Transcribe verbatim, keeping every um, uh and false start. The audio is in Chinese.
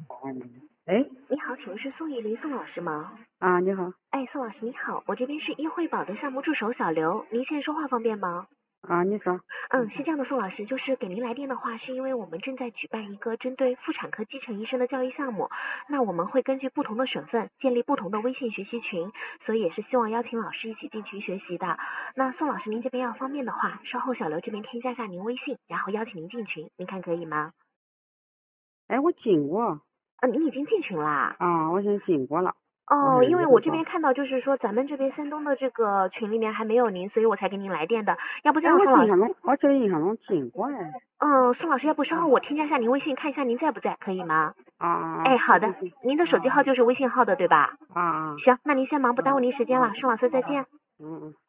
哎， 你好，请问是宋玉林宋老师吗？ 啊，你好。 哎，宋老师你好，我这边是易惠宝的项目助手小刘，您现在说话方便吗？ 啊，你说。 嗯，是这样的，宋老师，就是给您来电的话，是因为我们正在举办一个针对妇产科基层医生的教育项目，那我们会根据不同的省份建立不同的微信学习群，所以也是希望邀请老师一起进群学习的。那宋老师您这边要方便的话，稍后小刘这边添加一下您微信，然后邀请您进群，您看可以吗？ 哎，我进过。 嗯，您已经进群啦？ 啊，我先进过了。我哦， 是因为我这一会报。 边看到就是说咱们这边山东的这个群里面还没有您，所以我才给您来电的。要不这哎， 样，宋老师， 我印象中，我记得印象中进过哎。 嗯，宋老师，要不稍后我添加一下您微信，看一下您在不在，可以吗？ 啊， 哎，好的， 行行行。 您的手机啊号就是微信号的对吧？ 啊啊。 行，那您先忙，不耽误您时间了，宋老师再见。 嗯嗯。